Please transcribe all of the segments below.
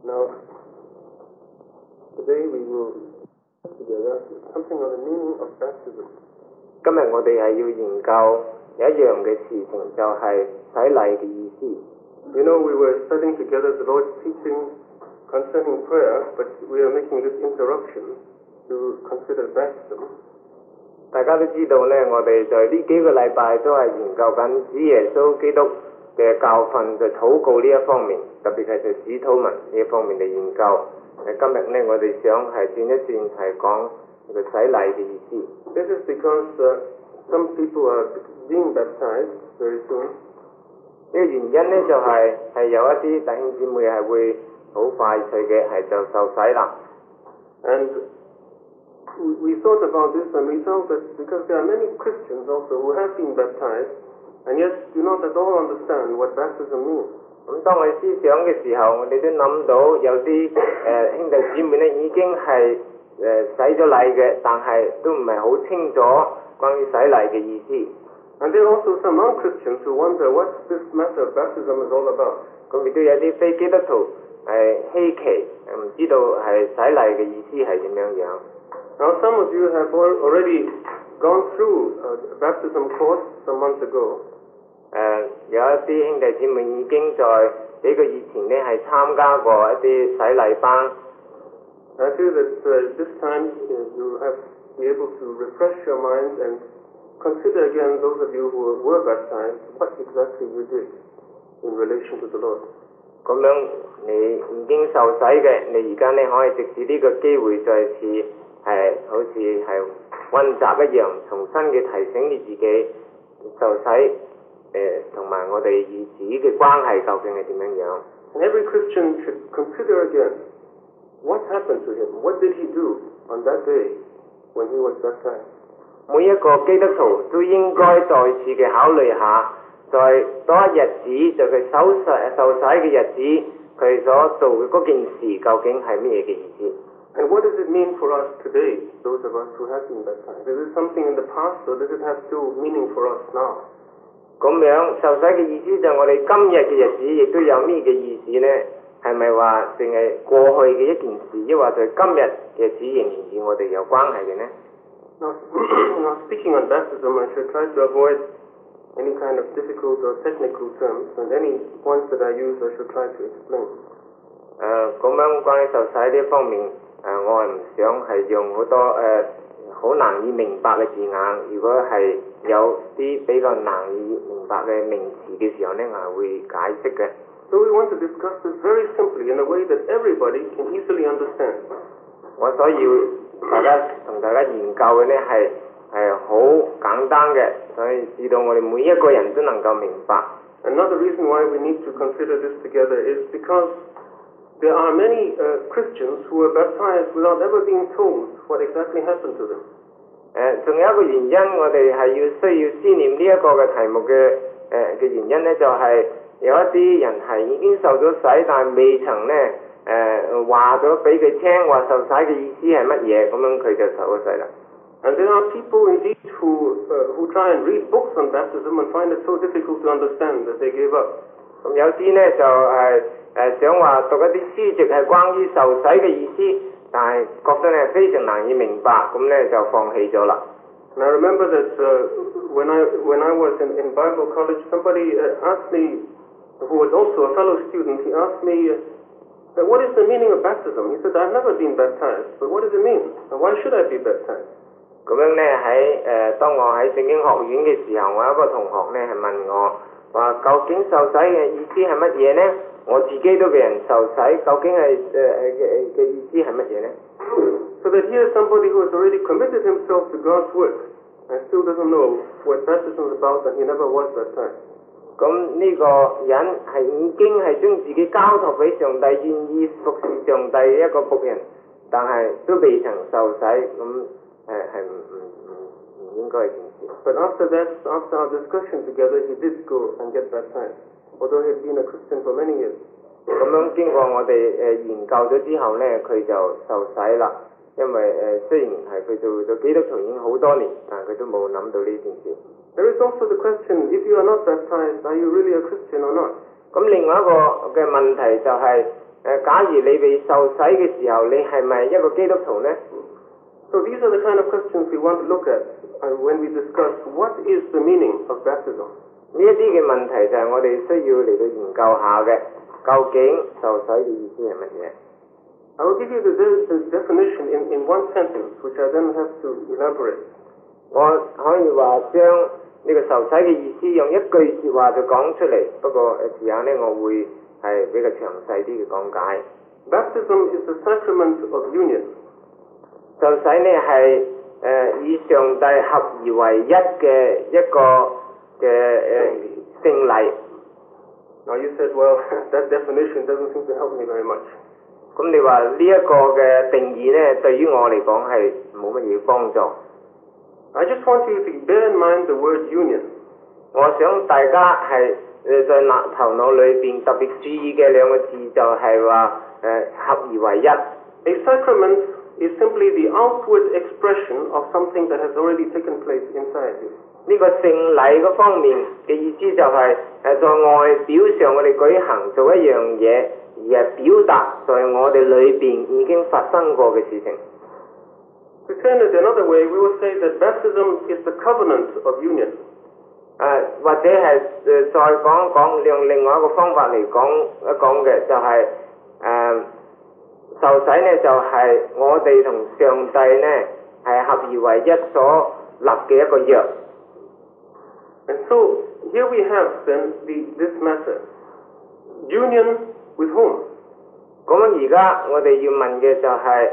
Now, today we will together something of the meaning of baptism. 今日我哋係要研究有一樣嘅事情，就係洗禮嘅意思。 You know, we were studying together the Lord's teaching concerning prayer, but we are making this interruption to consider baptism. 大家都知道呢，我哋在呢幾個禮拜都係研究緊主耶穌基督嘅教訓，在禱告呢一方面，特別係在主禱文呢一方面嘅研究。今日呢，我哋想係轉一轉，係講個洗禮嘅意思。 This is because some people are being baptized very soon. 呢個原因呢，就係有一啲弟兄姊妹係會好快脆嘅係就受洗啦。 And we thought about this and we felt that because there are many Christians also who have been baptized and yet do not at all understand what baptism means. 咁當我哋思想嘅時候，我哋都諗到有啲兄弟姊妹呢已經係洗咗禮嘅，但係都唔係好清楚關於洗禮嘅意思。 And there are also some non-Christians who wonder what this matter of baptism is all about. 咁亦都有啲非基督徒稀奇，唔知道係洗禮嘅意思係點樣樣。 Now some of you have already gone through a baptism course some months ago. 有一啲兄弟姊妹已經在幾個月前呢係參加過一啲洗禮班。 I feel that this time you have to be able to refresh your mind and consider again, those of you who were baptized, what exactly you did in relation to the Lord. 咁樣你已經受洗嘅，你而家呢可以藉住呢個機會再次好似係溫習一樣，重新嘅提醒你自己受洗同埋我哋與主嘅關係究竟係點樣樣。 And every Christian should consider again what happened to him, what did he do on that day when he was baptized. 每一個基督徒都應該再次嘅考慮下，在嗰一日子，在佢受洗嘅日子，佢所做嘅嗰件事究竟係咩嘅意思？ And what does it mean for us today, those of us who have been baptized? Is it something in the past or does it have still meaning for us now? 咁樣受洗嘅意思就係我哋今日嘅日子亦都有咩嘅意思呢？係咪話淨係過去嘅一件事，抑或在今日嘅日子仍然與我哋有關係嘅呢？ Now, speaking on baptism, I should try to avoid any kind of difficult or technical terms, and any ones that I use, I should try to explain. 咁樣關於受洗呢一方面，我係唔想係用好多好難以明白嘅字眼。如果係有啲比較難以明白嘅名詞嘅時候呢，我係會解釋嘅。 So we want to discuss this very simply in a way that everybody can easily understand. 我所要同大家研究嘅呢係好簡單嘅，所以至到我哋每一個人都能夠明白。 Another reason why we need to consider this together is because there are many Christians who were baptized without ever being told what exactly happened to them. 仲有一個原因，我哋係需要思念呢一個嘅題目嘅原因呢，就係有一啲人係已經受咗洗，但係未曾呢話咗俾佢聽話受洗嘅意思係乜嘢，咁樣佢就受咗洗啦。 And there are people indeed who try and read books on baptism and find it so difficult to understand that they give up. 咁有啲呢就想話讀一啲書籍係關於受洗嘅意思，但係覺得呢非常難以明白，咁呢就放棄咗啦。 And I remember that when I was in Bible college, somebody asked me, who was also a fellow student, he asked me, what is the meaning of baptism? He said, I've never been baptized, but what does it mean? And why should I be baptized? 咁樣呢當我喺聖經學院嘅時候，我有一個同學呢係問我話，究竟受洗嘅意思係乜嘢呢？我自己都俾人受洗，究竟係嘅意思係乜嘢呢？ So that here is somebody who has already committed himself to God's work and still doesn't know what baptism is about and he never was baptized. 咁呢個人係已經係將自己交託俾上帝，願意服侍上帝嘅一個僕人，但係都未曾受洗，咁係唔應該嘅件事。 But after our discussion together, he did go and get baptized, although he had been a Christian for many years. 咁樣經過我哋研究咗之後呢，佢就受洗啦。因為雖然係佢做咗基督徒已經好多年，但係佢都冇諗到呢件事。 There is also the question, if you are not baptized, are you really a Christian or not? 咁另外一個嘅問題就係假如你被受洗嘅時候，你係咪一個基督徒呢？ So these are the kind of questions we want to look at when we discuss what is the meaning of baptism. 呢一啲嘅問題就係我哋需要嚟到研究下嘅，究竟受洗嘅意思係乜嘢？ I will give you the definition in one sentence, which I then have to elaborate. 我可以話將呢個受洗嘅意思用一句説話就講出嚟，不過時候呢，我會係比較詳細啲嘅講解。 Baptism is the sacrament of union. 受洗呢係以上帝合而為一嘅一個嘅聖禮。 Now you said, well, that definition doesn't seem to help me very much. 咁你話呢一個嘅定義呢，對於我嚟講係冇乜嘢幫助。 I just want you to bear in mind the word union. 我想大家係在頭腦裏邊特別注意嘅兩個字就係話合而為一。 A sacrament is simply the outward expression of something that has already taken place inside you. 呢個聖禮嗰方面嘅意思就係在外表上我哋舉行做一樣嘢，而係表達在我哋裏邊已經發生過嘅事情。 To turn it another way, we will say that baptism is the covenant of union. 或者係再講一講，用另外一個方法嚟講一講嘅就係受洗呢，就係我哋同上帝呢係合而為一所立嘅一個約。 And so here we have then this matter. Union with whom? 咁而家我哋要問嘅就係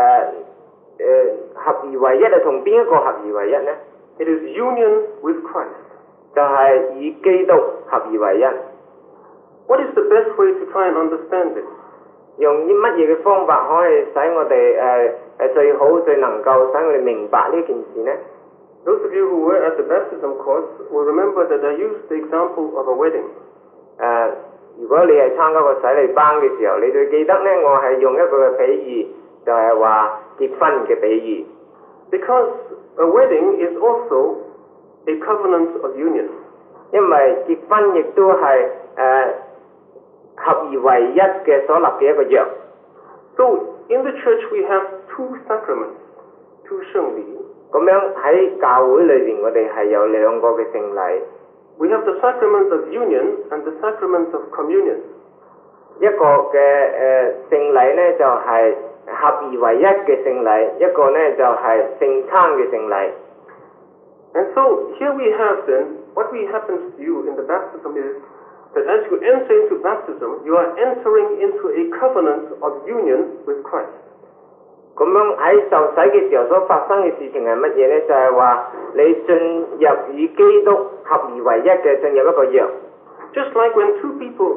合而為一係同邊一個合而為一呢？ It is union with Christ. 就係以基督合而為一。 What is the best way to try and understand this? 用啲乜嘢嘅方法可以使我哋最好最能夠使我哋明白呢件事呢？ Those of you who were at the baptism course will remember that I used the example of a wedding. 如果你係參加個洗禮班嘅時候，你就記得呢，我係用一個嘅比喻，就係話結婚嘅比喻。 Because a wedding is also a covenant of union. 因為結婚亦都係合而為一嘅所立嘅一個約。 So in the church we have two sacraments, two 聖禮。 咁樣喺教會裏邊，我哋係有兩個嘅聖禮。 We have the sacrament of union and the sacrament of communion. 一個嘅聖禮呢，就係合而為一嘅聖禮，一個呢就係聖餐嘅聖禮。 And so here we have then, what happens to you in the baptism is that as you enter into baptism, you are entering into a covenant of union with Christ. 咁樣喺受洗嘅時候所發生嘅事情係乜嘢呢？就係話你進入與基督合而為一嘅進入一個約。 Just like when two people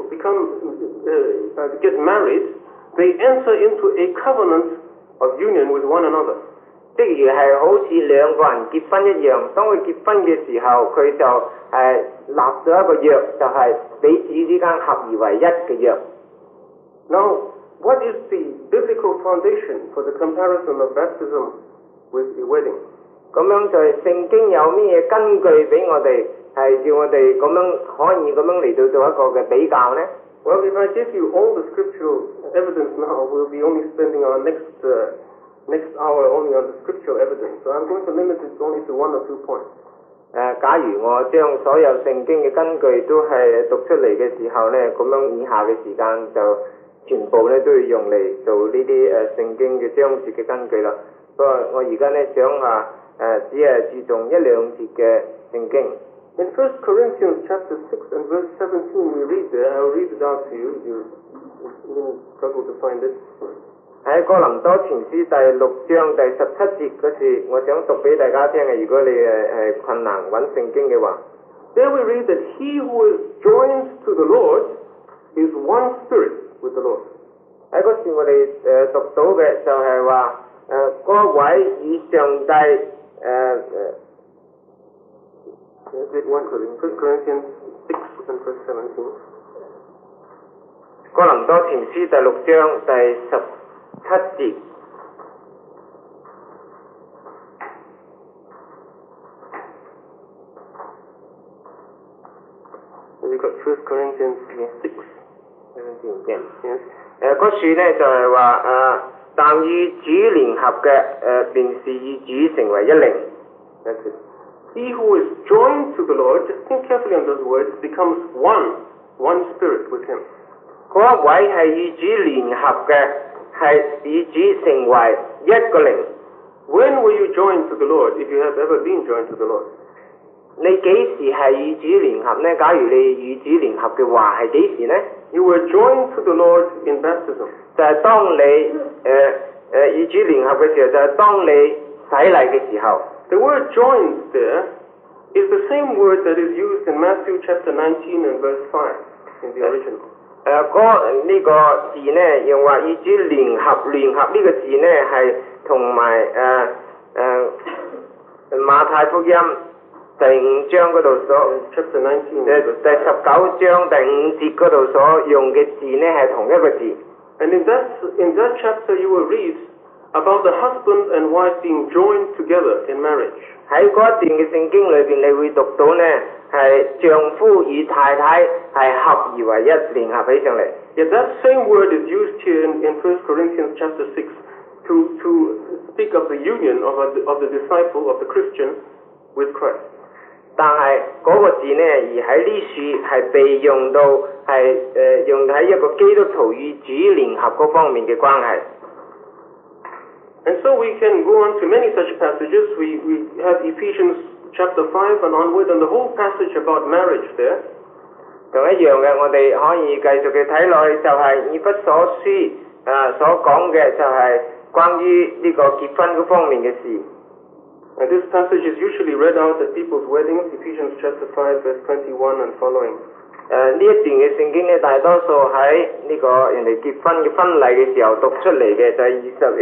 get married, they enter into a covenant of union with one another. 即如係好似兩個人結婚一樣，當佢結婚嘅時候，佢就立咗一個約，就係彼此之間合而為一嘅約。 Now, what is the biblical foundation for the comparison of baptism with a wedding? 咁樣就係聖經有咩嘢根據俾我哋係叫我哋咁樣可以咁樣嚟到做一個嘅比較呢？ Well, if I give you all the scriptural evidence now, we'll be only spending our next hour only on the scriptural evidence. So I'm going to limit it only to one or two points. 假如我將所有聖經嘅根據都係讀出嚟嘅時候呢，咁樣以下嘅時間就全部呢都要用嚟做呢啲聖經嘅章節嘅根據啦。不過我而家呢想只係注重一兩節嘅聖經。 In 1 Corinthians chapter 6 and verse 17 we read there, I will read it out to you. You struggle to find it. 喺哥林多前書第6章第17節嗰時，我想讀俾大家聽嘅。如果你係困難揾聖經嘅話 There we read that he who is joined to the Lord is one spirit with the Lord. 喺嗰時我哋讀到嘅就係話嗰位與上帝 Is it 1 Corinthians 6 and verse 17? 哥林多前書第6章第17節。 We've got 1 Corinthians 6, 17 嗰處咧就係話但與主聯合嘅便是與主成為一靈。 He who is joined to the Lord, just think carefully on those words, becomes one spirit with him. 嗰一位係與主聯合嘅，係與主成為一個靈。 When were you joined to the Lord, if you have ever been joined to the Lord? 你幾時係與主聯合呢？假如你與主聯合嘅話，係幾時呢？ You were joined to the Lord in baptism. 就係當你與主聯合嘅時候，就係當你洗禮嘅時候。 The word joined there is the same word that is used in Matthew chapter 19 and verse 5 in the original. 呢個字呢，用話與主聯合呢個字呢，係同埋馬太福音第5章嗰度所 chapter 19 第19章第5節嗰度所用嘅字呢，係同一個字。 And in that chapter you will read about the husband and wife being joined together in marriage. 喺嗰一段嘅聖經裏邊，你會讀到呢，係丈夫與太太係合而為一，聯合起上嚟。 Yet that same word is used here in 1 Corinthians chapter 6 to speak of the union of the disciple, of the Christian, with Christ. 但係嗰個字呢，而喺呢處係被用到係用喺一個基督徒與主聯合嗰方面嘅關係。 And so we can go on to many such passages. We have Ephesians chapter 5 and onward, and the whole passage about marriage there. 同一樣嘅，我哋可以繼續嘅睇落去，就係以弗所書所講嘅就係關於呢個結婚嗰方面嘅事。 And this passage is usually read out at people's weddings, Ephesians chapter 5 verse 21 and following. 呢一段嘅聖經咧，大多數喺呢個人哋結婚嘅婚禮嘅時候讀出嚟嘅，就係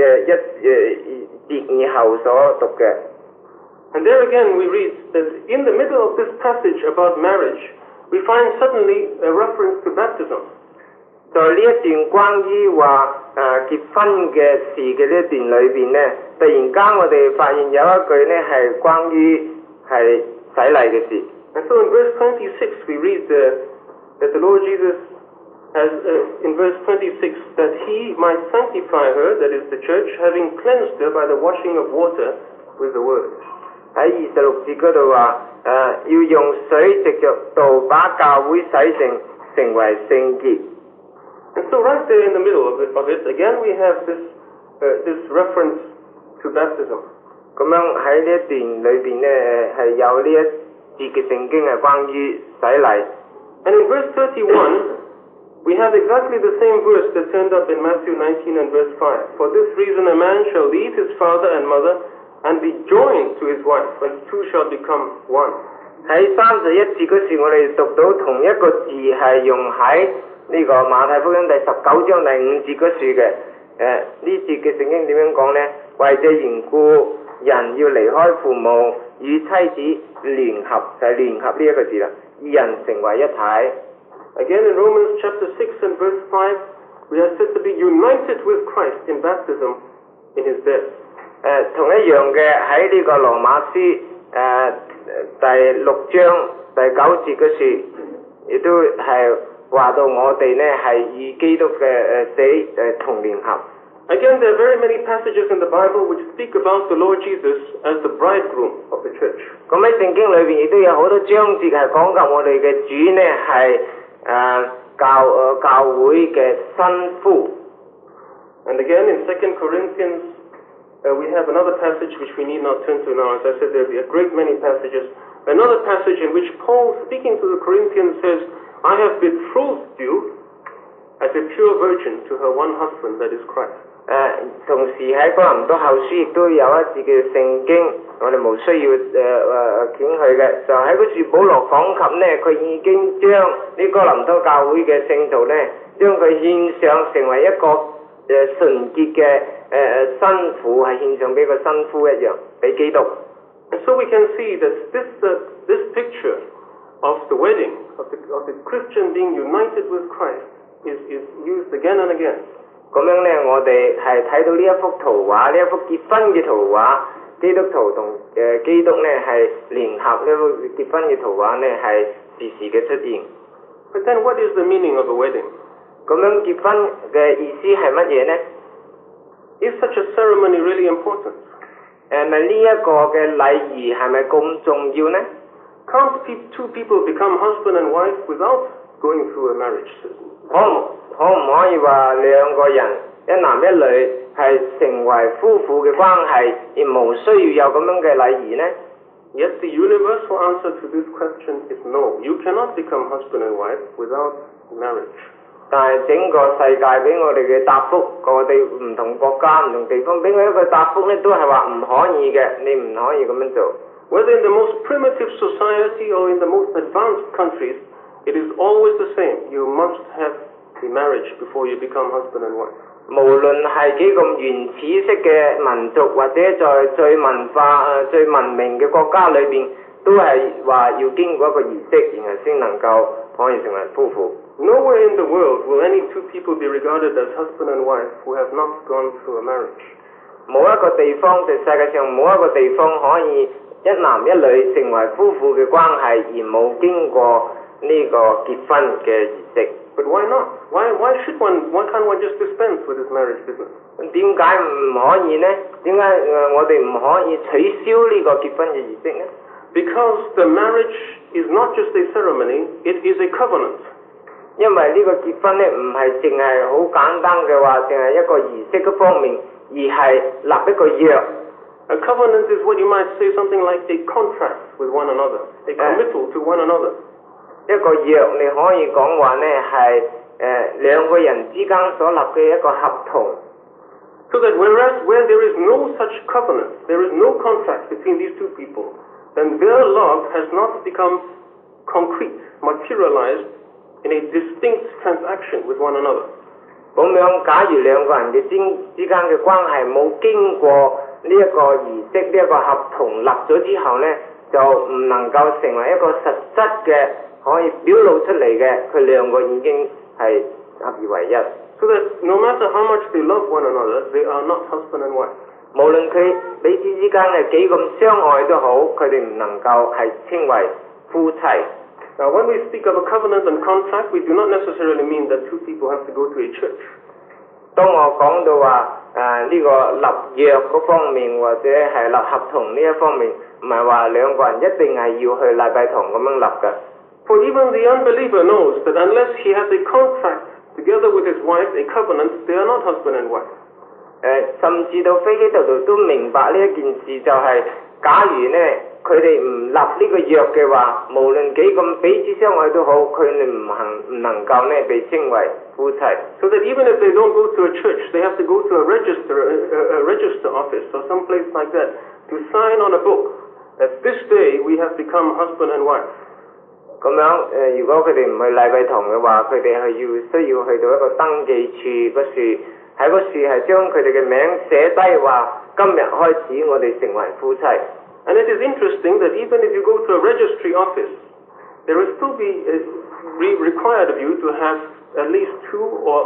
21節以後所讀嘅。 And there again we read that in the middle of this passage about marriage, we find suddenly a reference to baptism. 在呢一段關於話結婚嘅事嘅呢一段裏邊呢，突然間我哋發現有一句呢係關於係洗禮嘅事。 And so in verse 26 we read that the Lord Jesus has, in verse 26, that he might sanctify her, that is the church, having cleansed her by the washing of water with the word. 喺26節嗰度話要用水藉着道把教會洗成為聖潔。 And so right there in the middle of it again we have this reference to baptism. 咁樣喺呢一段裏邊呢，係有呢一節嘅聖經係關於洗禮。 And in verse 31 we have exactly the same verse that turned up in Matthew 19 and verse 5. For this reason a man shall leave his father and mother and be joined to his wife, and the two shall become one. 喺31節嗰時，我哋讀到同一個字係用喺呢個馬太福音第19章第5節嗰處嘅。呢節嘅聖經點樣講呢？為這緣故，人要離開父母，與妻子聯合，就係聯合呢一個字啦。二人成為一體。 Again in Romans chapter 6 and verse 5, we are said to be united with Christ in baptism in his death. 同一樣嘅喺呢個羅馬書第6章第9節嗰處，亦都係話到我哋呢係與基督嘅死同聯合。 Again, there are very many passages in the Bible which speak about the Lord Jesus as the bridegroom of the church. 咁喺聖經裏邊亦都有好多章節係講及我哋嘅主呢係教會嘅新婦。 And again in 2 Corinthians we have another passage which we need not turn to now. As I said, there will be a great many passages. Another passage in which Paul, speaking to the Corinthians, says, I have betrothed you as a pure virgin to her one husband, that is Christ. 同時喺哥林多後書亦都有一節嘅聖經，我哋無需要捲去嘅，就喺嗰處保羅講及呢，佢已經將呢哥林多教會嘅聖徒呢，將佢獻上成為一個純潔嘅新婦，係獻上俾個新夫一樣，俾基督。 And so we can see that this picture of the wedding, of the Christian being united with Christ, is used again and again. 咁樣呢，我哋係睇到呢一幅圖畫，呢一幅結婚嘅圖畫，基督徒同基督呢係聯合，呢幅結婚嘅圖畫呢係時時嘅出現。 But then what is the meaning of a wedding? 咁樣結婚嘅意思係乜嘢呢？ Is such a ceremony really important? 咪呢一個嘅禮儀係咪咁重要呢？ Can't two people become husband and wife without going through a marriage system? 可唔可以話兩個人一男一女係成為夫婦嘅關係，而無需要有咁樣嘅禮儀呢？ Yes, the universal answer to this question is no. You cannot become husband and wife without marriage. 但係整個世界俾我哋嘅答覆，我哋唔同國家、唔同地方俾我一個答覆咧，都係話唔可以嘅，你唔可以咁樣做。 Whether in the most primitive society or in the most advanced countries, it is always the same. You must have the marriage before you become husband and wife. 無論係幾咁原始式嘅民族，或者在最文化、最文明嘅國家裏邊，都係話要經過一個儀式，然後先能夠可以成為夫婦。 Nowhere in the world will any two people be regarded as husband and wife who have not gone through a marriage. 冇一個地方，就世界上冇一個地方可以一男一女成為夫婦嘅關係，而冇經過呢個結婚嘅儀式。 But why not? Why can't one just dispense with this marriage business? 點解唔可以呢？點解我哋唔可以取消呢個結婚嘅儀式呢？ Because the marriage is not just a ceremony, it is a covenant. 因為呢個結婚咧唔係淨係好簡單嘅話，淨係一個儀式嘅方面，而係立一個約。 A covenant is what you might say something like a contract with one another, a committal to one another. 一個約你可以講話呢係兩個人之間所立嘅一個合同。 So that where there is no such covenant, there is no contract between these two people, then their love has not become concrete, materialized in a distinct transaction with one another. 咁樣，假如兩個人嘅之間嘅關係冇經過呢一個儀式、呢一個合同立咗之後呢，就唔能夠成為一個實質嘅可以表露出嚟嘅，佢兩個已經係合二為一。 So that no matter how much they love one another, they are not husband and wife. 無論佢彼此之間係幾咁相愛都好，佢哋唔能夠係稱為夫妻。 Now, when we speak of a covenant and contract, we do not necessarily mean that two people have to go to a church. 當我講到話呢個立約嗰方面，或者係立合同呢一方面，唔係話兩個人一定係要去禮拜堂咁樣立嘅。 For even the unbeliever knows that unless he has a contract together with his wife, a covenant, they are not husband and wife. 甚至到非基督徒都明白呢一件事，就係假如呢佢哋唔立呢個約嘅話，無論幾咁彼此相愛都好，佢哋唔能夠呢被稱為夫妻。 So that even if they don't go to a church, they have to go to a register office or some place like that to sign on a book that this day we have become husband and wife. 咁樣如果佢哋唔去禮拜堂嘅話，佢哋係需要去到一個登記處嗰處，喺嗰處係將佢哋嘅名寫低，話今日開始我哋成為夫妻。 And it is interesting that even if you go to a registry office, there will still be required of you to have at least 2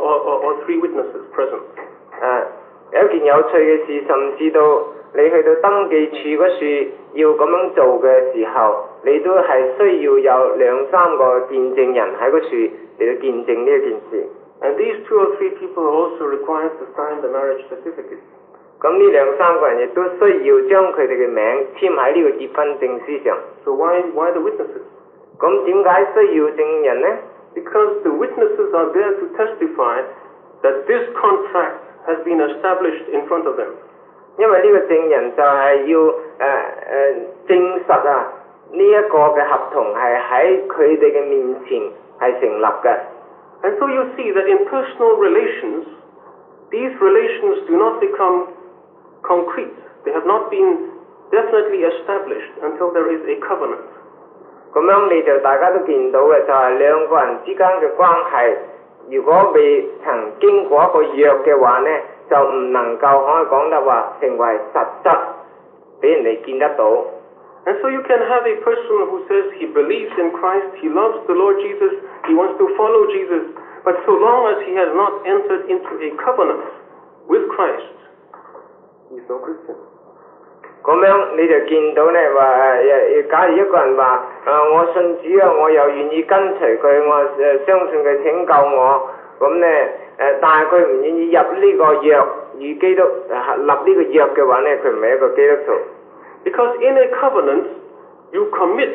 or 3 witnesses present. 有一件有趣嘅事，甚至到你去到登記處嗰處要咁樣做嘅時候，你都係需要有2、3個見證人喺嗰處嚟到見證呢一件事。 And these 2 or 3 people are also required to sign the marriage certificate. 咁呢2、3個人亦都需要將佢哋嘅名簽喺呢個結婚證書上。 So why the witnesses? 咁點解需要證人呢？ Because the witnesses are there to testify that this contract has been established in front of them. 因為呢個證人就係要證實呢一個嘅合同係喺佢哋嘅面前係成立嘅。 And so you see that in personal relations, these relations do not become concrete. They have not been definitely established until there is a covenant. 咁樣你就大家都見到嘅就係兩個人之間嘅關係，如果未曾經過一個約嘅話呢，就唔能夠可以講得話成為實質俾人哋見得到。 And so you can have a person who says he believes in Christ, he loves the Lord Jesus, he wants to follow Jesus, but so long as he has not entered into a covenant with Christ, he is no Christian. 咁樣你就見到呢話假如一個人話我信主啊，我又願意跟隨佢，我相信佢拯救我， 咁咧但係佢唔願意入呢個約與基督立呢個約嘅話咧，佢唔係一個基督徒。 Because in a covenant, you commit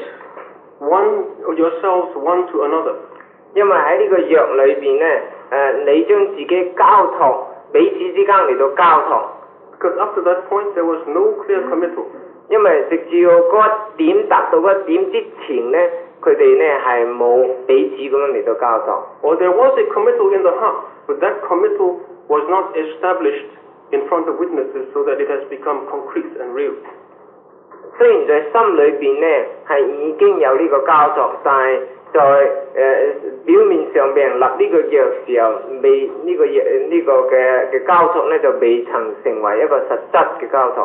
yourselves one to another. 因為喺呢個約裏邊咧，你將自己交託，彼此之間嚟到交託。 Because up to that point, there was no clear committal. 因為直至到嗰一點達到嗰一點之前咧，佢哋咧係冇彼此咁樣嚟到交託。 Or there was a committal in the heart, but that committal was not established in front of witnesses so that it has become concrete and real. 雖然在心裏邊咧係已經有呢個交託，但係在表面上俾人立呢個約時候，未呢個嘅交託咧就未曾成為一個實質嘅交託。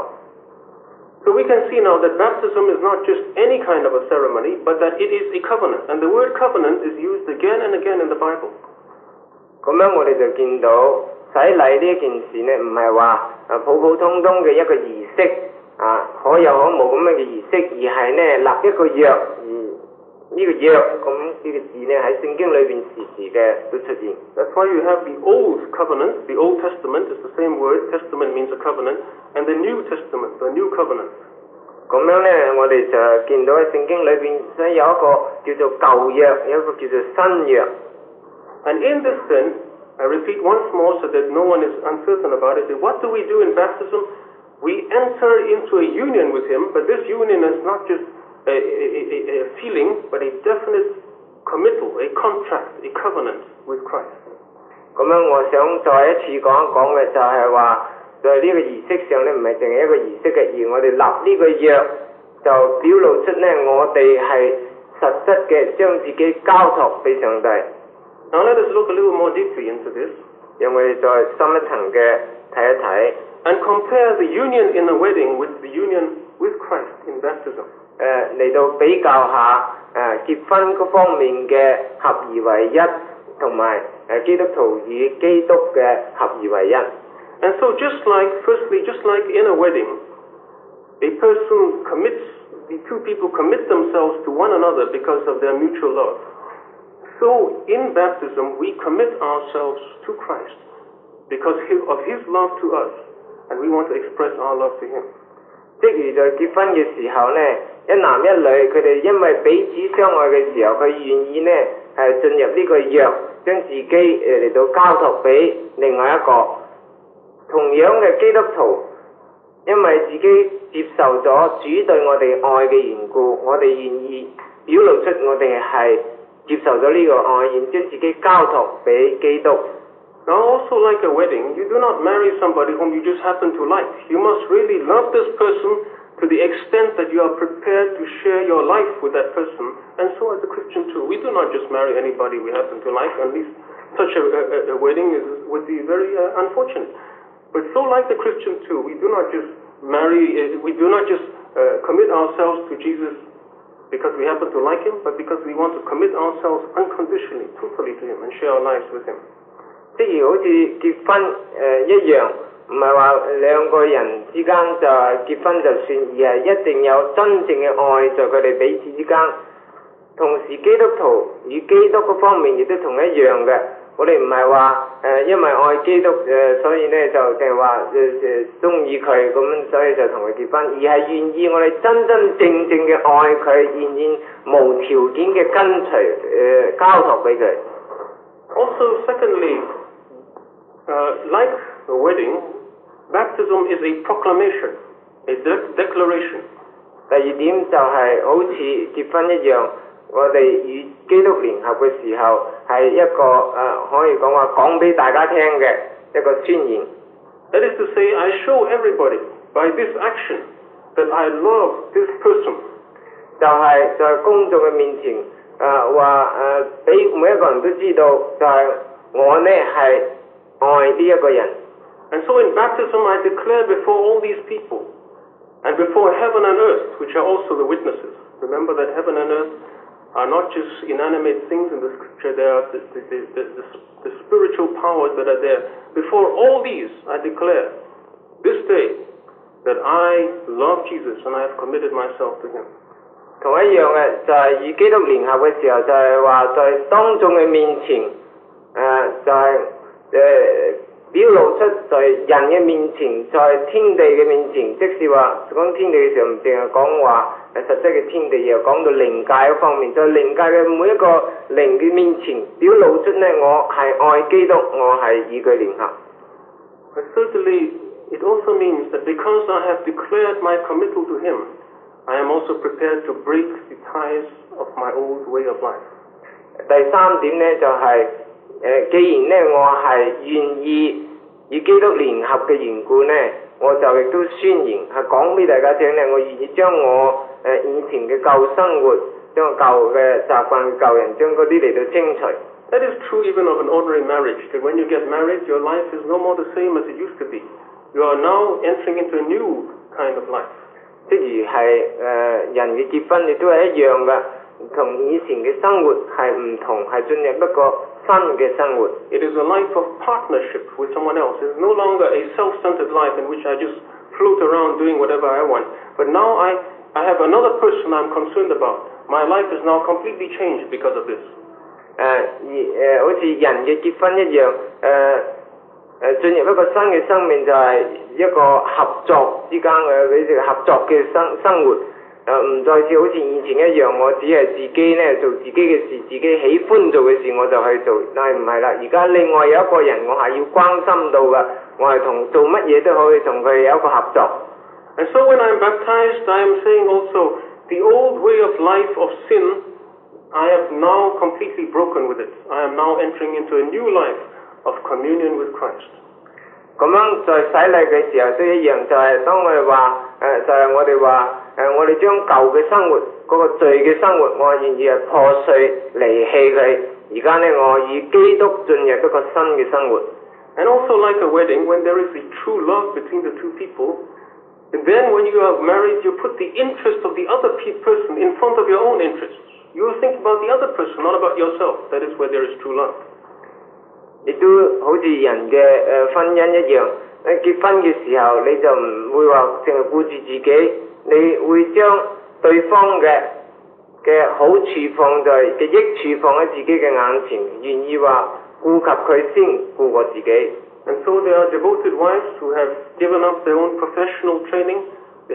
So we can see now that baptism is not just any kind of a ceremony, but that it is a covenant. And the word covenant is used again and again in the Bible. 咁樣我哋就見到洗禮呢一件事呢，唔係話普普通通嘅一個儀式可有可無咁樣嘅儀式，而係呢立一個約，而呢個約咁呢個字呢喺聖經裏邊時時嘅都出現。 That's why you have the Old Covenant. The Old Testament is the same word. Testament means a covenant. And the New Testament, the New Covenant. 咁樣呢，我哋就見到喺聖經裏邊，所以有一個叫做舊約，有一個叫做新約。 And in this sense, I repeat once more so that no one is uncertain about it, what do we do in baptism? We enter into a union with Him, but this union is not just a feeling, but a definite committal, a contract, a covenant with Christ. 咁樣我想再一次講一講嘅就係話，在呢個儀式上咧，唔係淨係一個儀式嘅，而我哋立呢個約就表露出咧，我哋係實質嘅將自己交託俾上帝。 Now let us look a little more deeply into this. 讓我哋再深一層嘅睇一睇。 And compare the union in a wedding with the union with Christ in baptism. 嚟到比較下結婚嗰方面嘅合而為一，同埋基督徒與基督嘅合而為一。 And so firstly, just like in a wedding, a person the two people commit themselves to one another because of their mutual love. So in baptism, we commit ourselves to Christ because of His love to us, and we want to express our love to Him. 即如在結婚嘅時候呢，一男一女，佢哋因為彼此相愛嘅時候，佢願意呢係進入呢個約，將自己嚟到交託俾另外一個。同樣嘅基督徒，因為自己接受咗主對我哋愛嘅緣故，我哋願意表露出我哋係接受咗呢個愛，然將自己交託俾基督。 Now also like a wedding, you do not marry somebody whom you just happen to like. You must really love this person to the extent that you are prepared to share your life with that person. And so as a Christian too, we do not just marry anybody we happen to like. At least such a wedding would be very unfortunate. But so like the Christian too, we do not just commit ourselves to Jesus because we happen to like Him, but because we want to commit ourselves unconditionally, totally to Him and share our lives with Him. 即如好似結婚一樣，唔係話兩個人之間就結婚就算，而係一定有真正嘅愛在佢哋彼此之間。同時基督徒與基督嗰方面亦都同一樣嘅，我哋唔係話因為愛基督所以呢就淨係話中意佢咁，所以就同佢結婚，而係願意我哋真真正正嘅愛佢，願意無條件嘅跟隨交託俾佢。 Also, secondly, like the wedding, baptism is a proclamation, a declaration. 第二點就係好似結婚一樣，我哋與基督聯合嘅時候係一個可以講話講俾大家聽嘅一個宣言。 That is to say, I show everybody by this action that I love this person. 就係在公眾嘅面前話俾每一個人都知道，就係我呢係愛呢一個人。 And so in baptism I declare before all these people and before heaven and earth, which are also the witnesses. Remember that heaven and earth are not just inanimate things in the scripture, they are the spiritual powers that are there. Before all these I declare this day that I love Jesus and I have committed myself to Him. 同一樣嘅就係與基督聯合嘅時候，就係話在當眾嘅面前就係表露出在人嘅面前，在天地嘅面前，即是話講天地嘅時候，唔淨係講話實質嘅天地，又講到靈界嗰方面，在靈界嘅每一個靈嘅面前，表露出呢，我係愛基督，我係與佢聯合。 But certainly, it also means that because I have declared my committal to Him, I am also prepared to break the ties of my old way of life. 第三點呢，就係既然呢我係願意與基督聯合嘅緣故呢，我就亦都宣言係講俾大家聽呢，我願意將我以前嘅舊生活，將舊嘅習慣、舊人，將嗰啲嚟到清除。 That is true even of an ordinary marriage, that when you get married, your life is no more the same as it used to be. You are now entering into a new kind of life. 即如係人嘅結婚亦都係一樣嘅，同以前嘅生活係唔同，係進入一個新嘅生活。 It is a life of partnership with someone else. It is no longer a self-centered life in which I just float around doing whatever I want. But now I have another person I'm concerned about. My life is now completely changed because of this. 好似人嘅結婚一樣，進入一個新嘅生命就係一個合作之間嘅合作嘅生活，唔再似好似以前一樣，我只係自己呢做自己嘅事，自己喜歡做嘅事我就去做，但係唔係啦，而家另外有一個人我係要關心到嘅，我係同做乜嘢都可以同佢有一個合作。 And so when I am baptized, I am saying also the old way of life of sin, I have now completely broken with it. I am now entering into a new life of communion with Christ. 咁樣在洗禮嘅時候都一樣，就係當我哋話就係我哋話我哋將舊嘅生活嗰個罪嘅生活，我願意係破碎離棄佢。而家呢，我與基督進入一個新嘅生活。 And also like a wedding, when there is a true love between the two people, and then when you are married, you put the interest of the other person in front of your own interests. You think about the other person, not about yourself. That is where there is true love. 亦都好似人嘅婚姻一樣，結婚嘅時候你就唔會話淨係顧住自己，你會將對方嘅好處放在嘅益處放喺自己嘅眼前，願意話顧及佢先顧過自己。 And so there are devoted wives who have given up their own professional training. They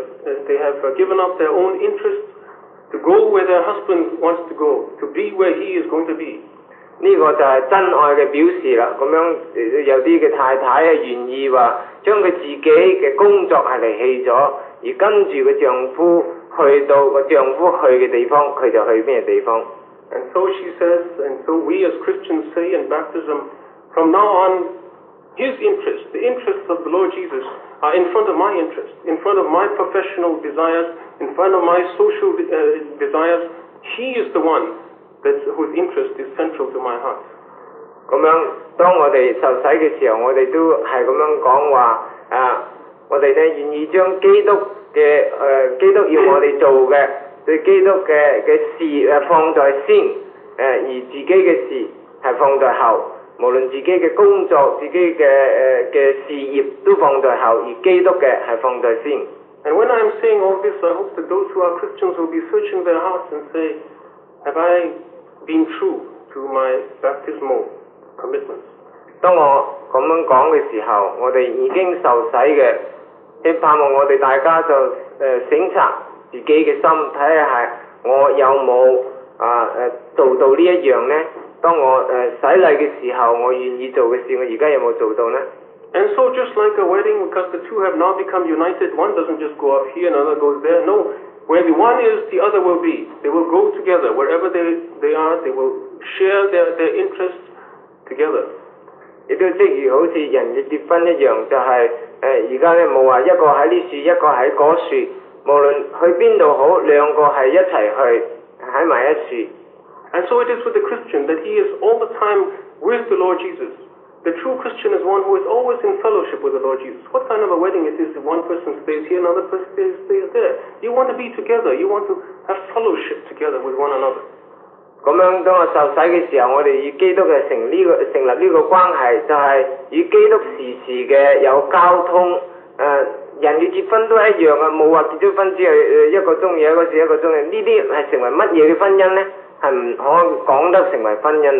have given up their own interests to go where their husband wants to go, to be where he is going to be. 呢個就係真愛嘅表示啦。咁樣有啲嘅太太係願意話將佢自己嘅工作係離棄咗，而跟住個丈夫去到個丈夫去嘅地方，佢就去咩地方。 And so she says, and so we as Christians say in baptism, from now on, his interests, the interests of the Lord Jesus, are in front of my interests, in front of my professional desires, in front of my social desires. He is the one whose interest is central to my heart. 咁樣，當我哋受洗嘅時候，我哋都係咁樣講話我哋呢願意將基督基督要我哋做嘅對基督嘅事放在先，而自己嘅事係放在後。無論自己嘅工作、自己嘅事業都放在後，而基督嘅係放在先。 And when I am saying all this, I hope that those who are Christians will be searching their hearts and say, have I been true to my baptismal commitments? 當我咁樣講嘅時候，我哋已經受洗嘅，希盼望我哋大家就省察自己嘅心，睇下係我有冇做到呢一樣呢？當我洗禮嘅時候，我願意做嘅事，我而家有冇做到呢？ And so just like a wedding, because the two have now become united, one doesn't just go up here, another goes there. No, where the one is, the other will be. They will go together. Wherever they are, they will share their interests together. 亦都即如好似人嘅結婚一樣，就係而家咧冇話一個喺呢樹，一個喺嗰樹，無論去邊度好，兩個係一齊去喺埋一樹。And so it is with the Christian that he is all the time with the Lord Jesus. The true Christian is one who is always in fellowship with the Lord Jesus. What kind of a wedding it is if one person stays here, another person stays there? You want to be together. You want to have fellowship together with one another. 咁樣當我受洗嘅時候，我哋與基督嘅成立呢個關係，就係與基督時時嘅有交通。人嘅結婚都係一樣嘅，冇話結咗婚之後一個鐘嘢，一個時一個鐘嘢，呢啲係成為乜嘢嘅婚姻呢？係唔可講得成為婚姻啦。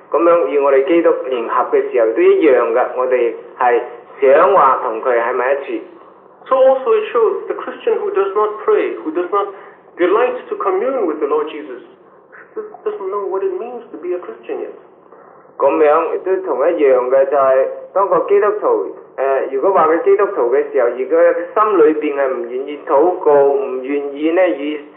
咁樣與我哋基督聯合嘅時候都一樣嘅，我哋係想話同佢喺埋一齊。 So also it shows the Christian who does not pray, who does not delight to commune with the Lord Jesus, doesn't know what it means to be a Christian yet. 咁樣亦都同一樣嘅，就係當個基督徒如果話佢基督徒嘅時候，如果心裏邊係唔願意禱告，唔願意呢與